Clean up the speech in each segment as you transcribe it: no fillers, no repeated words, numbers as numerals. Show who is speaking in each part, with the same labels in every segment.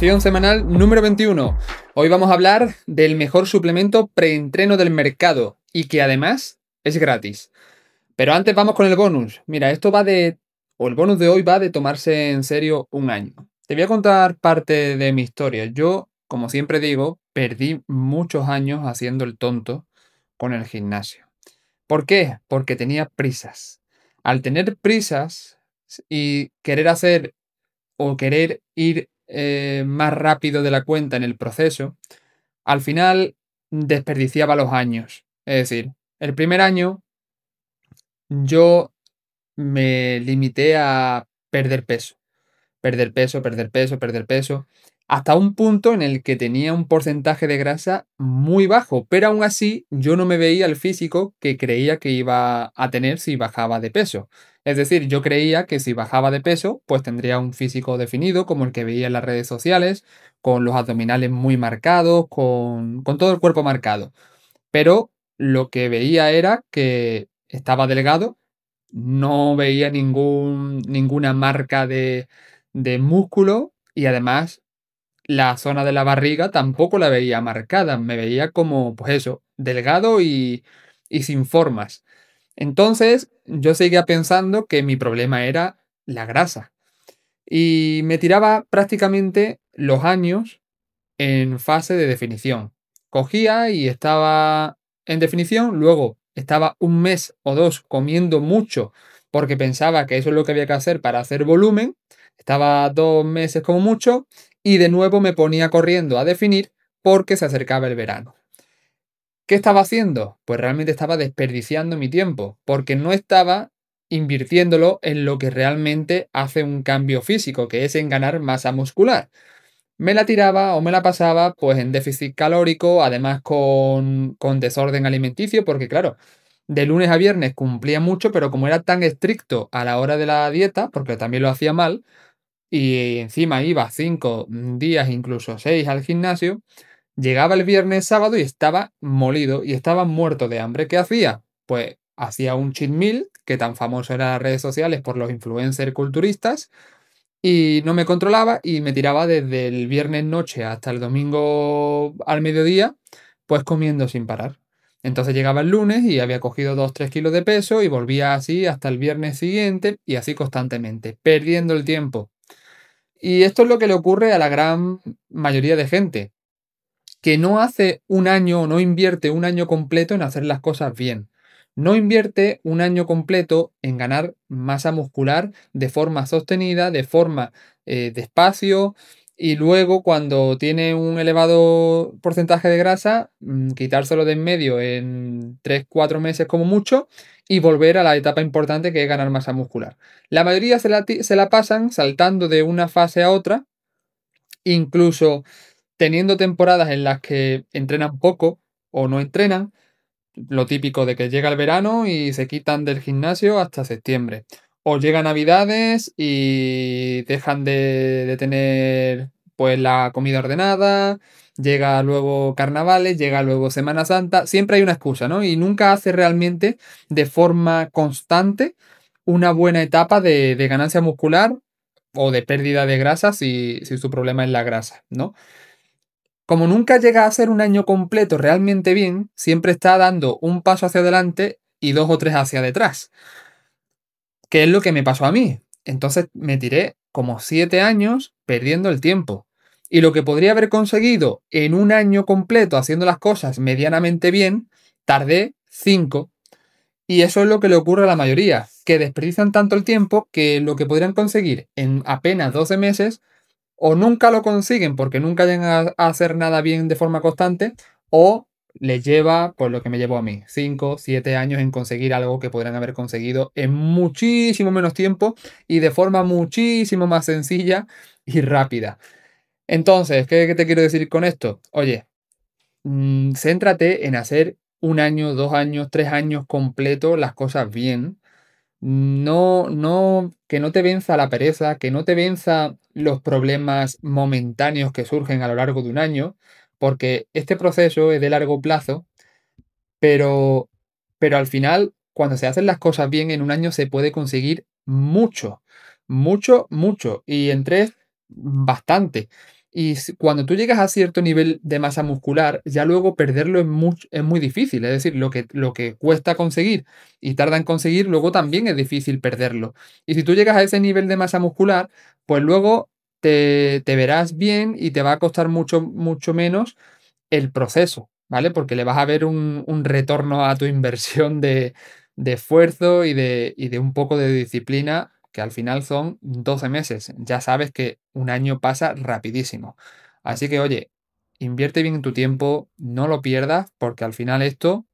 Speaker 1: Motivación semanal número 21. Hoy vamos a hablar del mejor suplemento preentreno del mercado y que además es gratis. Pero antes vamos con el bonus. Mira, el bonus de hoy va de tomarse en serio un año. Te voy a contar parte de mi historia. Yo, como siempre digo, perdí muchos años haciendo el tonto con el gimnasio. ¿Por qué? Porque tenía prisas. Al tener prisas y querer hacer o querer ir más rápido de la cuenta en el proceso, al final desperdiciaba los años. Es decir, el primer año yo me limité a perder peso, perder peso, perder peso, perder peso, hasta un punto en el que tenía un porcentaje de grasa muy bajo, pero aún así yo no me veía el físico que creía que iba a tener si bajaba de peso. Es decir, yo creía que si bajaba de peso, pues tendría un físico definido, como el que veía en las redes sociales, con los abdominales muy marcados, con todo el cuerpo marcado. Pero lo que veía era que estaba delgado, no veía ninguna marca de músculo y además la zona de la barriga tampoco la veía marcada, me veía como, pues eso, delgado y sin formas. Entonces yo seguía pensando que mi problema era la grasa y me tiraba prácticamente los años en fase de definición. Cogía y estaba en definición, luego estaba un mes o dos comiendo mucho porque pensaba que eso es lo que había que hacer para hacer volumen, estaba 2 meses como mucho y de nuevo me ponía corriendo a definir porque se acercaba el verano. ¿Qué estaba haciendo? Pues realmente estaba desperdiciando mi tiempo porque no estaba invirtiéndolo en lo que realmente hace un cambio físico, que es en ganar masa muscular. Me la tiraba o me la pasaba pues en déficit calórico, además con desorden alimenticio, porque claro, de lunes a viernes cumplía mucho, pero como era tan estricto a la hora de la dieta, porque también lo hacía mal, y encima iba 5 días, incluso 6 al gimnasio, llegaba el viernes, sábado y estaba molido y estaba muerto de hambre. ¿Qué hacía? Pues hacía un cheat meal, que tan famoso era en las redes sociales por los influencers culturistas, y no me controlaba y me tiraba desde el viernes noche hasta el domingo al mediodía, pues comiendo sin parar. Entonces llegaba el lunes y había cogido 2 3 kilos de peso y volvía así hasta el viernes siguiente y así constantemente, perdiendo el tiempo. Y esto es lo que le ocurre a la gran mayoría de gente, que no hace un año o no invierte un año completo en hacer las cosas bien. No invierte un año completo en ganar masa muscular de forma sostenida, de forma despacio, y luego cuando tiene un elevado porcentaje de grasa, quitárselo de en medio en 3 4 meses como mucho y volver a la etapa importante que es ganar masa muscular. La mayoría se la pasan saltando de una fase a otra, incluso teniendo temporadas en las que entrenan poco o no entrenan, lo típico de que llega el verano y se quitan del gimnasio hasta septiembre. O llega Navidades y dejan de tener pues la comida ordenada, llega luego carnavales, llega luego Semana Santa, siempre hay una excusa, ¿no? Y nunca hace realmente de forma constante una buena etapa de ganancia muscular o de pérdida de grasa si su problema es la grasa, ¿no? Como nunca llega a ser un año completo realmente bien, siempre está dando un paso hacia adelante y 2 o 3 hacia detrás, que es lo que me pasó a mí. Entonces me tiré como 7 años perdiendo el tiempo. Y lo que podría haber conseguido en un año completo haciendo las cosas medianamente bien, tardé 5. Y eso es lo que le ocurre a la mayoría, que desperdician tanto el tiempo que lo que podrían conseguir en apenas 12 meses o nunca lo consiguen porque nunca llegan a hacer nada bien de forma constante, o les lleva, pues lo que me llevó a mí, 5 7 años en conseguir algo que podrían haber conseguido en muchísimo menos tiempo y de forma muchísimo más sencilla y rápida. Entonces, ¿qué te quiero decir con esto? Oye, céntrate en hacer un año, 2 años, 3 años completo las cosas bien. Que no te venza la pereza, que no te venza los problemas momentáneos que surgen a lo largo de un año, porque este proceso es de largo plazo, pero, pero al final, cuando se hacen las cosas bien en un año se puede conseguir mucho, mucho, mucho, y en 3, bastante. Y cuando tú llegas a cierto nivel de masa muscular, ya luego perderlo es muy difícil. Es decir, lo que cuesta conseguir y tarda en conseguir, luego también es difícil perderlo. Y si tú llegas a ese nivel de masa muscular, pues luego te verás bien y te va a costar mucho, mucho menos el proceso, ¿vale? Porque le vas a ver un retorno a tu inversión de esfuerzo y de un poco de disciplina, que al final son 12 meses. Ya sabes que un año pasa rapidísimo. Así que, oye, invierte bien tu tiempo, no lo pierdas, porque al final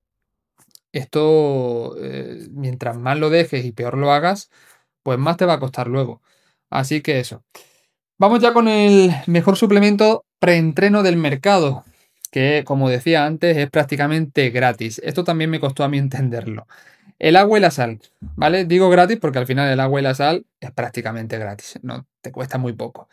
Speaker 1: esto, mientras más lo dejes y peor lo hagas, pues más te va a costar luego. Así que eso. Vamos ya con el mejor suplemento preentreno del mercado, que como decía antes es prácticamente gratis. Esto también me costó a mí entenderlo. El agua y la sal, ¿vale? Digo gratis porque al final el agua y la sal es prácticamente gratis, no te cuesta muy poco.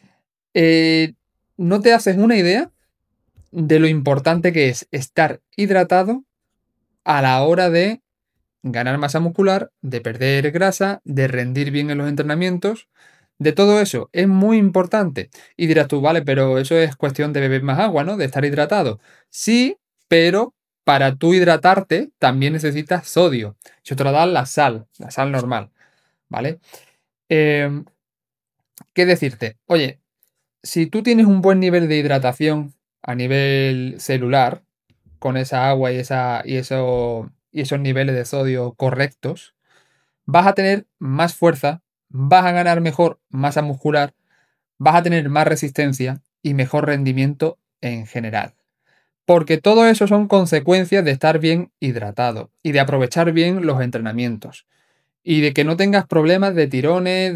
Speaker 1: Eh, no te haces una idea de lo importante que es estar hidratado a la hora de ganar masa muscular, de perder grasa, de rendir bien en los entrenamientos, de todo eso. Es muy importante. Y dirás tú, vale, pero eso es cuestión de beber más agua, ¿no? De estar hidratado. Sí, pero para tú hidratarte también necesitas sodio. Eso te lo da la sal normal, ¿vale? Em, ¿Qué decirte? Oye, si tú tienes un buen nivel de hidratación a nivel celular, con esa agua y esos niveles de sodio correctos, vas a tener más fuerza, vas a ganar mejor masa muscular, vas a tener más resistencia y mejor rendimiento en general. Porque todo eso son consecuencias de estar bien hidratado y de aprovechar bien los entrenamientos. Y de que no tengas problemas de tirones,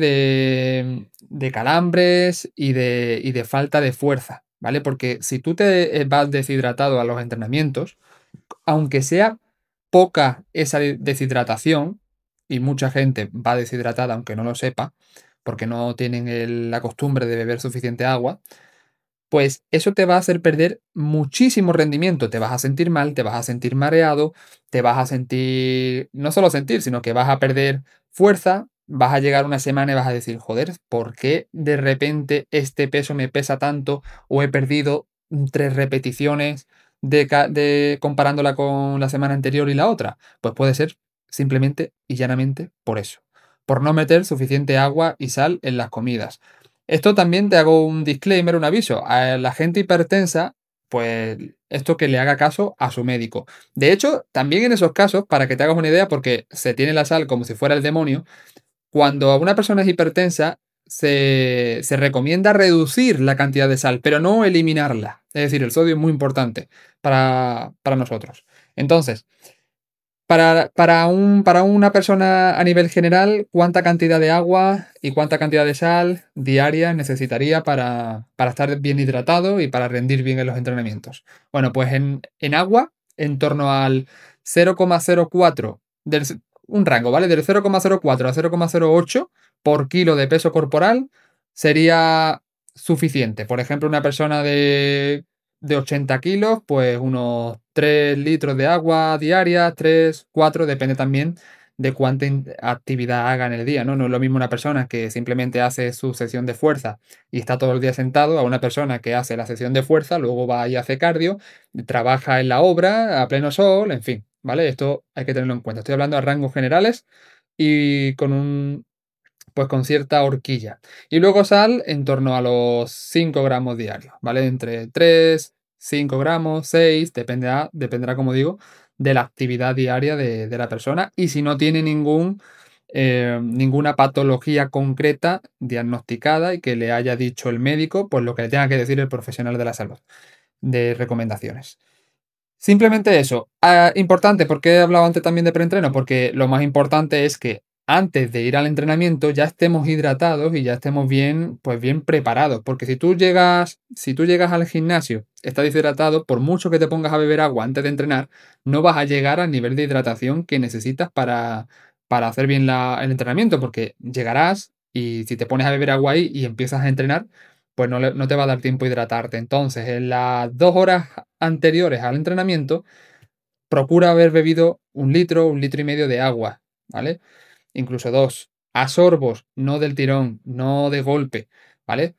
Speaker 1: de calambres y de falta de fuerza, ¿vale? Porque si tú te vas deshidratado a los entrenamientos, aunque sea poca esa deshidratación, y mucha gente va deshidratada aunque no lo sepa, porque no tienen la costumbre de beber suficiente agua, pues eso te va a hacer perder muchísimo rendimiento. Te vas a sentir mal, te vas a sentir mareado, te vas a sentir, no solo sentir, sino que vas a perder fuerza, vas a llegar una semana y vas a decir, joder, ¿por qué de repente este peso me pesa tanto o he perdido 3 repeticiones comparándola con la semana anterior y la otra? Pues puede ser simplemente y llanamente por eso, por no meter suficiente agua y sal en las comidas. Esto también te hago un disclaimer, un aviso. A la gente hipertensa, pues esto que le haga caso a su médico. De hecho, también en esos casos, para que te hagas una idea, porque se tiene la sal como si fuera el demonio, cuando una persona es hipertensa, se recomienda reducir la cantidad de sal, pero no eliminarla. Es decir, el sodio es muy importante para nosotros. Entonces, para una persona a nivel general, ¿cuánta cantidad de agua y cuánta cantidad de sal diaria necesitaría para estar bien hidratado y para rendir bien en los entrenamientos? Bueno, pues en agua, en torno al 0,04 un rango, ¿vale? Del 0,04 a 0,08 por kilo de peso corporal sería suficiente. Por ejemplo, una persona de 80 kilos, pues unos 3 litros de agua diaria, 3 4 depende también de cuánta actividad haga en el día, ¿no? No es lo mismo una persona que simplemente hace su sesión de fuerza y está todo el día sentado a una persona que hace la sesión de fuerza, luego va y hace cardio, trabaja en la obra a pleno sol, en fin, ¿vale? Esto hay que tenerlo en cuenta. Estoy hablando de rangos generales y pues con cierta horquilla. Y luego sal en torno a los 5 gramos diarios, ¿vale? Entre 3 5 gramos, 6 dependerá, como digo, de la actividad diaria de la persona y si no tiene ninguna patología concreta diagnosticada y que le haya dicho el médico, pues lo que le tenga que decir el profesional de la salud, de recomendaciones. Simplemente eso. Importante, porque he hablado antes también de preentreno, porque lo más importante es que antes de ir al entrenamiento ya estemos hidratados y ya estemos bien, pues bien preparados. Porque si tú llegas al gimnasio, estás deshidratado, por mucho que te pongas a beber agua antes de entrenar, no vas a llegar al nivel de hidratación que necesitas para hacer bien el entrenamiento, porque llegarás y si te pones a beber agua ahí y empiezas a entrenar, pues no te va a dar tiempo a hidratarte. Entonces, en las 2 horas anteriores al entrenamiento, procura haber bebido 1 litro, 1,5 litros de agua, ¿vale? Incluso 2. A sorbos, no del tirón, no de golpe, ¿vale?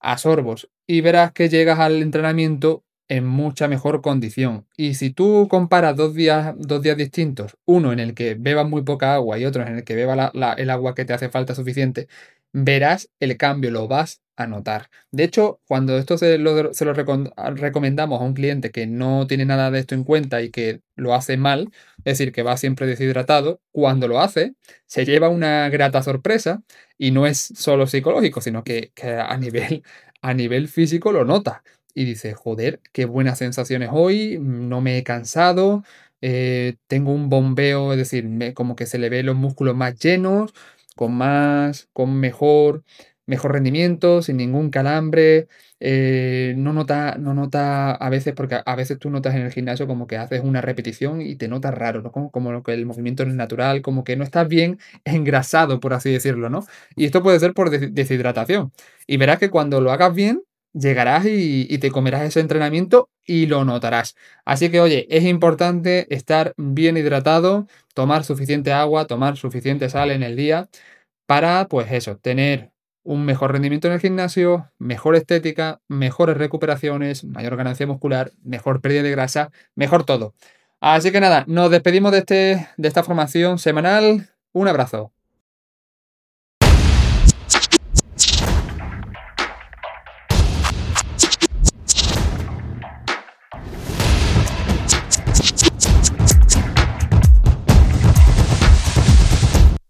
Speaker 1: a sorbos y verás que llegas al entrenamiento en mucha mejor condición. Y si tú comparas dos días distintos, uno en el que bebas muy poca agua y otro en el que bebas el agua que te hace falta suficiente, verás el cambio, lo vas a notar. De hecho, cuando esto recomendamos a un cliente que no tiene nada de esto en cuenta y que lo hace mal, es decir, que va siempre deshidratado, cuando lo hace, se lleva una grata sorpresa y no es solo psicológico, sino que a nivel físico lo nota. Y dice, joder, qué buenas sensaciones hoy, no me he cansado, tengo un bombeo, es decir, como que se le ve los músculos más llenos, con mejor rendimiento, sin ningún calambre. No nota a veces, porque a veces tú notas en el gimnasio como que haces una repetición y te notas raro, ¿no? Como que el movimiento no es natural, como que no estás bien engrasado, por así decirlo, ¿no? Y esto puede ser por deshidratación. Y verás que cuando lo hagas bien, llegarás y te comerás ese entrenamiento y lo notarás. Así que, oye, es importante estar bien hidratado, tomar suficiente agua, tomar suficiente sal en el día para, pues eso, tener un mejor rendimiento en el gimnasio, mejor estética, mejores recuperaciones, mayor ganancia muscular, mejor pérdida de grasa, mejor todo. Así que nada, nos despedimos de esta formación semanal. Un abrazo.